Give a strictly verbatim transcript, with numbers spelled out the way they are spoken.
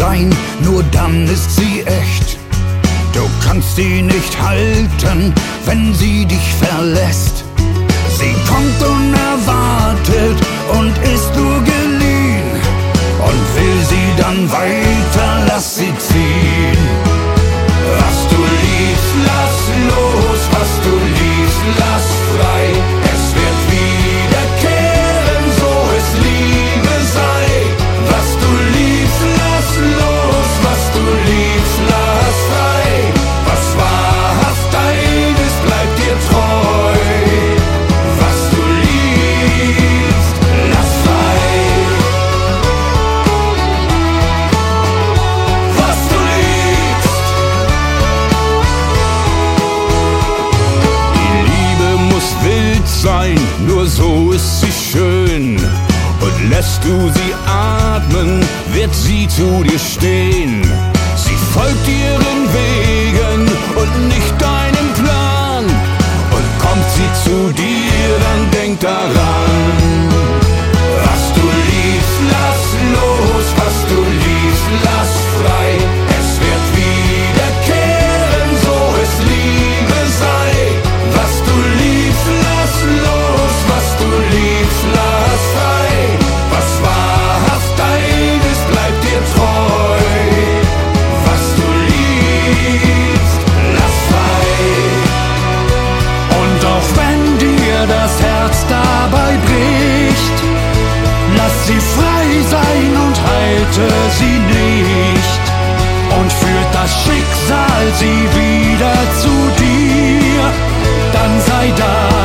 sein, nur dann ist sie echt. Du kannst sie nicht halten, wenn sie dich verlässt. Sie kommt unerwartet und ist nur geliehen. Und will sie dann weiter, lass sie ziehen. Was du liebst, lass los, was du liebst, lass frei. Es wird wiederkehren, so es Liebe sei. Was du liebst, lass los, was du liebst, lass frei. Was wahrhaft dein ist, bleibt dir treu. Was du liebst, lass frei. Was du liebst. Die Liebe muss wild sein, nur so ist sie schön. Und lässt du sie atmen, wird sie zu dir stehen. Sie folgt ihren Wegen und nicht deinem Plan. Und kommt sie zu dir, dann denk daran. Was du liebst, lass los, was du liebst, lass frei. Es wird wiederkehren, so es Liebe sei. Was du liebst, lass los, was du liebst, lass frei. Was wahrhaft dein ist, bleibt dir treu. Was du liebst, lass frei. Und auch wenn dir das Herz dabei bricht, lass sie frei sein und halte sie nicht. Und führt das Schicksal sie wieder zu dir, dann sei da.